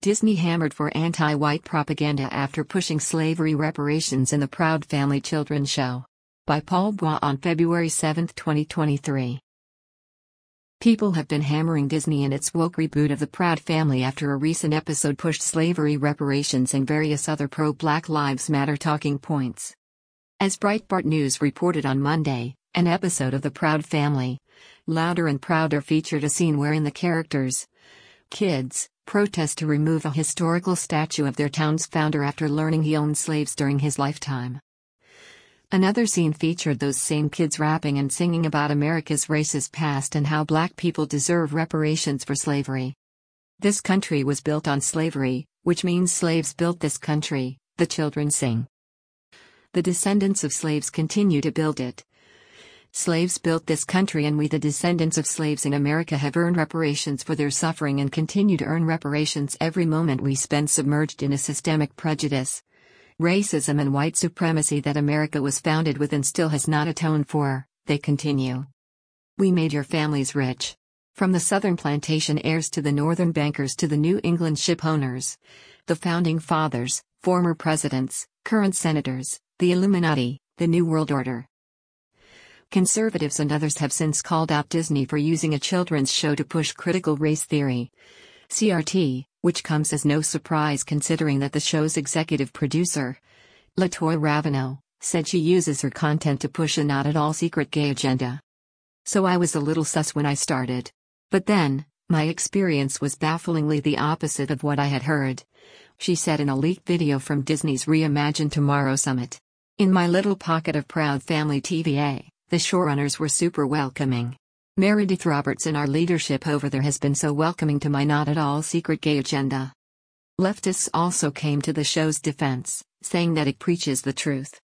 Disney hammered for anti-white propaganda after pushing slavery reparations in the Proud Family children's show. By Paul Bois on February 7, 2023. People have been hammering Disney and its woke reboot of the Proud Family after a recent episode pushed slavery reparations and various other pro-Black Lives Matter talking points. As Breitbart News reported on Monday, an episode of the Proud Family, Louder and Prouder, featured a scene wherein the characters, kids, protest to remove a historical statue of their town's founder after learning he owned slaves during his lifetime. Another scene featured those same kids rapping and singing about America's racist past and how Black people deserve reparations for slavery. This country was built on slavery, which means slaves built this country, the children sing. The descendants of slaves continue to build it. Slaves built this country, and we, the descendants of slaves in America, have earned reparations for their suffering and continue to earn reparations every moment we spend submerged in a systemic prejudice, racism and white supremacy that America was founded with and still has not atoned for, they continue. We made your families rich. From the southern plantation heirs to the northern bankers to the New England ship owners, the founding fathers, former presidents, current senators, the Illuminati, the New World Order. Conservatives and others have since called out Disney for using a children's show to push critical race theory, CRT, which comes as no surprise considering that the show's executive producer, LaToya Raveno, said she uses her content to push a not-at-all-secret gay agenda. So I was a little sus when I started. But then, my experience was bafflingly the opposite of what I had heard, she said in a leaked video from Disney's Reimagine Tomorrow Summit. In my little pocket of Proud Family TVA, the showrunners were super welcoming. Meredith Roberts and our leadership over there has been so welcoming to my not-at-all-secret gay agenda. Leftists also came to the show's defense, saying that it preaches the truth.